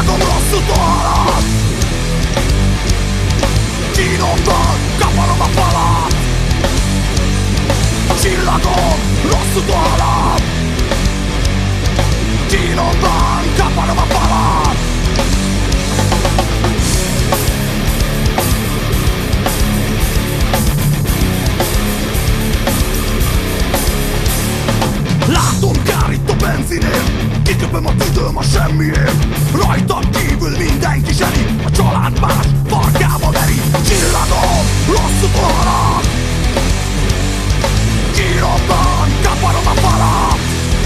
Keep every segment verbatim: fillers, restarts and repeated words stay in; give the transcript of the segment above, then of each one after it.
Csillagom rosszul halad, kínomban kaparom a falat. Csillagom rosszul halad, kínomban kaparom a falat. Látom kárít a benzinért, kiköpöm a tüdőm a semmiért. Rajtam kívül mindenki zseni, a család más farkába veri. Csillagom rosszul halad, kínomban kaparom a falat.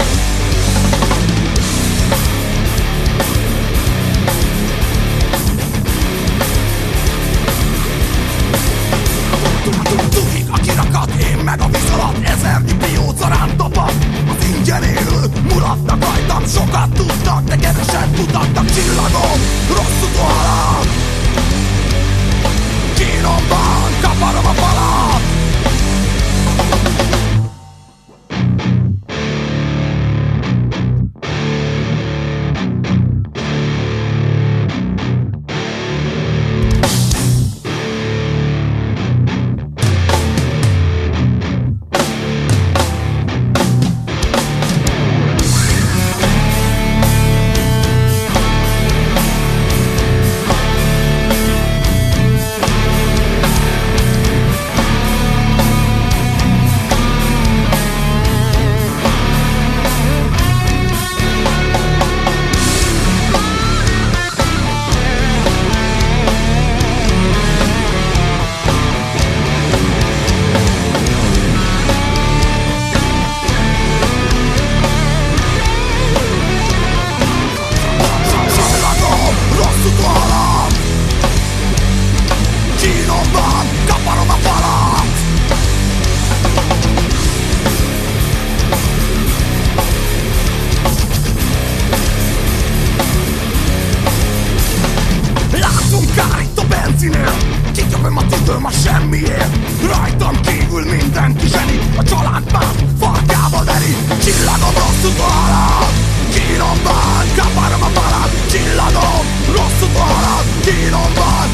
Tukik a kirakat, én meg a víz alatt. Ezernyi pióca rám tapad. Az ingyen élők mulatnak rajtam. Sokat tudnak, de keveset mutatnak. Csillagom rosszul halad, kínomban kaparom a falat. Kiköpöm a tüdőm a semmiért. Rajtam kívül mindenki zseni, a család más farkába veri. Csillagom rosszul halad, kínomban kaparom a falat. Csillagom rosszul halad, kínomban